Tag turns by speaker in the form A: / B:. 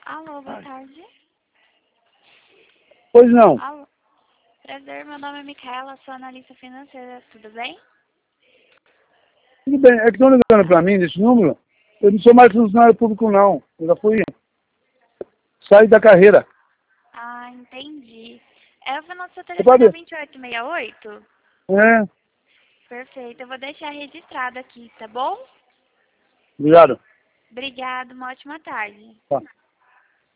A: Alô, boa tarde.
B: Pois não.
A: Alô. Prazer, meu nome é Micaela, sou analista financeira, tudo bem?
B: Tudo bem, é que estão ligando para mim desse número. Eu não sou mais funcionário público, não. Eu já fui sair da carreira.
A: Ah, entendi. É o nosso
B: Você
A: telefone é
B: pode?
A: 2868?
B: É,
A: Perfeito, eu vou deixar registrado aqui, tá bom?
B: obrigado.
A: Obrigado, uma ótima tarde.
B: Tá.